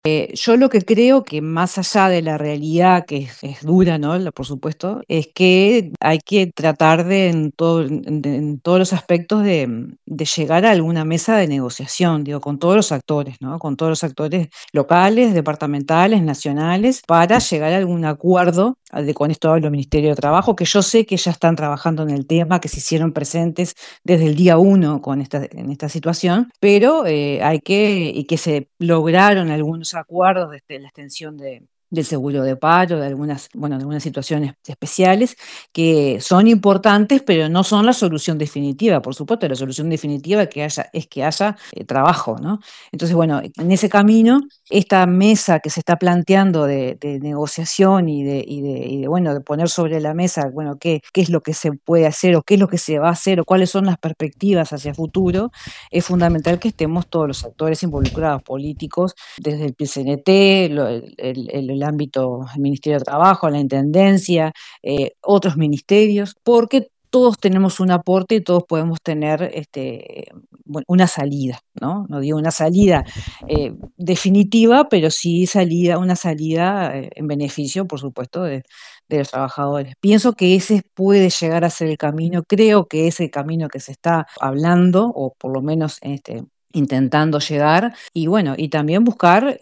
Yo lo que creo que más allá de la realidad, que es dura, ¿no? Por supuesto, es que hay que tratar en todos los aspectos de llegar a alguna mesa de negociación, digo, con todos los actores, ¿no? Con todos los actores locales, departamentales, nacionales, para llegar a algún acuerdo. Con esto hablo del Ministerio de Trabajo, que yo sé que ya están trabajando en el tema, que se hicieron presentes desde el día uno en esta situación, pero y que se lograron algunos acuerdos desde la extensión del seguro de paro, de algunas situaciones especiales que son importantes, pero no son la solución definitiva. Por supuesto, la solución definitiva es que haya trabajo, ¿no? Entonces, bueno, en ese camino, esta mesa que se está planteando de negociación bueno, de poner sobre la mesa, bueno, qué es lo que se puede hacer o qué es lo que se va a hacer o cuáles son las perspectivas hacia el futuro, es fundamental que estemos todos los actores involucrados, políticos, desde el PCNT, el ámbito, el Ministerio de Trabajo, la Intendencia, otros ministerios, porque todos tenemos un aporte y todos podemos tener bueno, una salida, ¿no? No digo una salida definitiva, pero sí una salida en beneficio, por supuesto, de los trabajadores. Pienso que ese puede llegar a ser el camino, creo que es el camino que se está hablando, o por lo menos intentando llegar, y bueno, y también buscar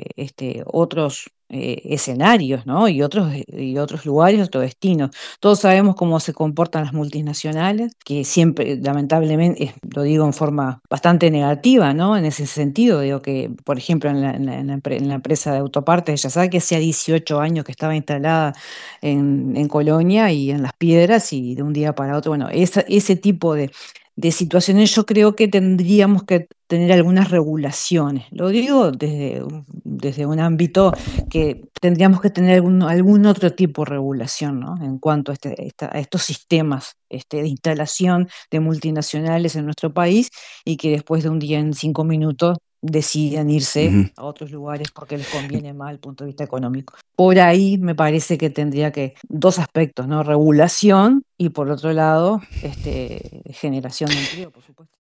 otros escenarios, ¿no? Y otros lugares, otros destinos. Todos sabemos cómo se comportan las multinacionales, que siempre, lamentablemente, lo digo en forma bastante negativa, ¿no? En ese sentido, digo que, por ejemplo, en la empresa de autopartes, ya sabe que hacía 18 años que estaba instalada en Colonia y en Las Piedras, y de un día para otro, bueno, ese tipo de situaciones yo creo que tendríamos que tener algunas regulaciones. Lo digo desde un ámbito que tendríamos que tener algún otro tipo de regulación, ¿no? En cuanto a, a estos sistemas de instalación de multinacionales en nuestro país y que después de un día en 5 minutos deciden irse Ujú. a otros lugares porque les conviene más desde el punto de vista económico. Por ahí me parece que tendría que dos aspectos, ¿no? Regulación y por otro lado, generación de empleo, por supuesto.